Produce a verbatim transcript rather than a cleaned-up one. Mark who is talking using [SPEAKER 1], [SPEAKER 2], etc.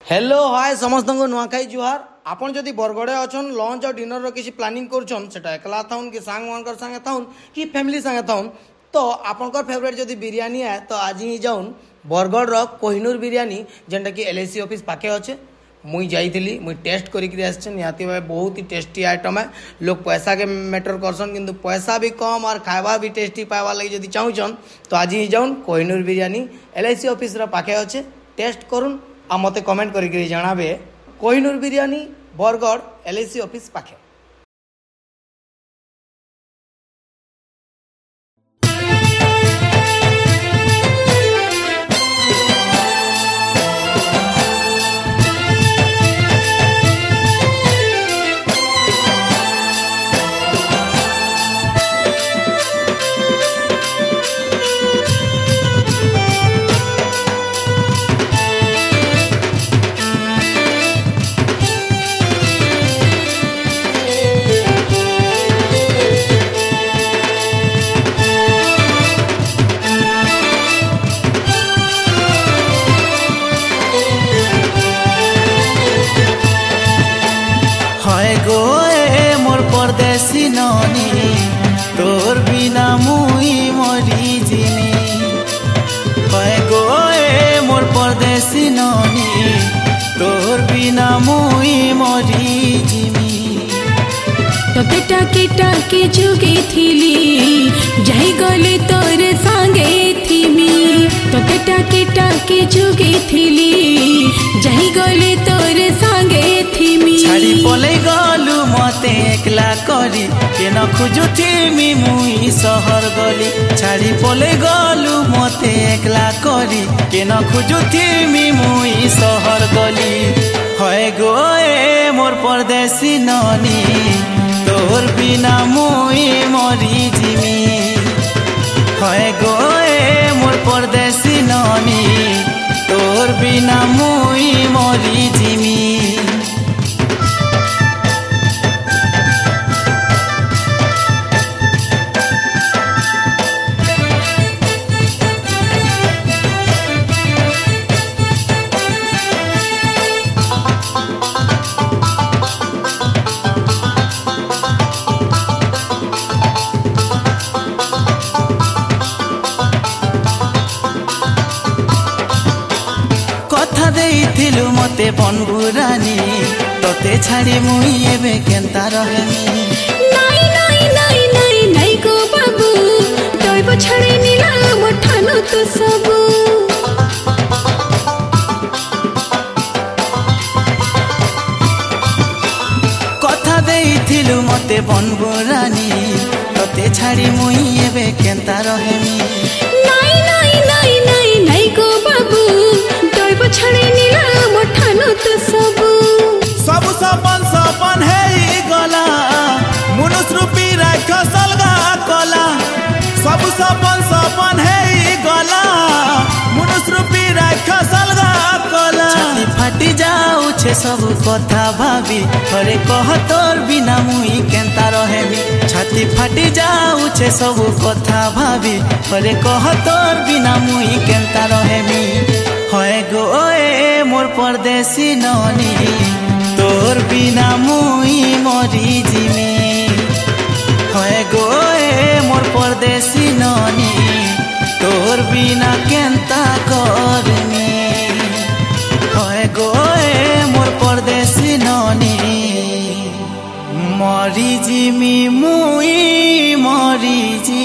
[SPEAKER 1] Hello hi समस्त नुआखाई जुहार। आपन जदि बरगड़े अछन लंच और डिनर रो किसी प्लानिंग करछन सेटा एकला थाउन कि सांग मानकर संगे थाउन कि फैमिली संगे थाउन तो आपनकर फेवरेट जदि बिरयानी है तो आज ही जाउन बरगड़ रो कोहिनूर बिरयानी जेंटा कि एलआईसी ऑफिस पाखे अच्छे। मुई जाइली मुई टेस्ट करिक निहाती भाई बहुत ही टेस्टी आइटम है। लोग पैसा के मैटर करसन किंतु पैसा भी कम और खावा भी टेस्टी पावा लगी जदि चाहून तो आज ही जाउन कोहिनूर बिरयानी एलआईसी ऑफिस रो पाखे अच्छे। टेस्ट करुन आ मते कमेंट करिक जणाबे कोहिनूर बिरयानी बरगड़ एलआईसी ऑफिस पाखे।
[SPEAKER 2] परदेसी ननी तोर बिना मुई मरी जिमी है गो ए मोर परदेसी ननी तोर बिना मुई मरी जिमी।
[SPEAKER 3] तबे टाके टाके जुगे थिली जाई गले तोर संगे थिमी। तबे टाके टाके जुगे थिली जाई गले तोर संगे थिमी।
[SPEAKER 2] छाड़ी पले गलु मते एकला करी के न खोजुथिमी मुई सहर गली। छाड़ी पले गलु मते एकला करी के न खोजुथिमी मुई सहर गली। है गो ए मोर परदेसी ननी तोर बिना मुई मरी जिमी। है गो ए मोर परदेसी ननी तोर बिना मुई मरी जिमी। कथा देइथिलु मते बनबुरानी तोते छाड़ी मुई एबे केनता रहेमी।
[SPEAKER 3] नाई नाई नाई नाई नाई गो बाबू तोय छाड़ी निला मठानु तो सबू।
[SPEAKER 2] कथा देइथिलु मते बनबुरानी तोते छाड़ी मुई एबे केनता रहेमी।
[SPEAKER 3] नाई नाई नाई नाई नाई गो बाबू तोय छाड़ी निला मठानु तो सबू।
[SPEAKER 2] सबु सपन सपन हेई गला मुनुस रूपी राखस अलगा कला। सबु सपन सपन हेई गला मुनुस रूपी राखस अलगा कला। छाती फाटी जाऊ छे सबु कथा भाबी थरे कह तोर बिना मुई केनता रहेमी। छाती फाटी जाऊ छे सबु कथा भाबी थरे कह तोर बिना मुई केनता रहेमी। है गो ए मोर परदेसी ननी तोर बिना मुई मरी जिमी। है गो ए मोर परदेसी ननी तोर बिना केनता करमी। है गो ए मोर परदेसी ननी मरी जिमी मुई मरी जिमी।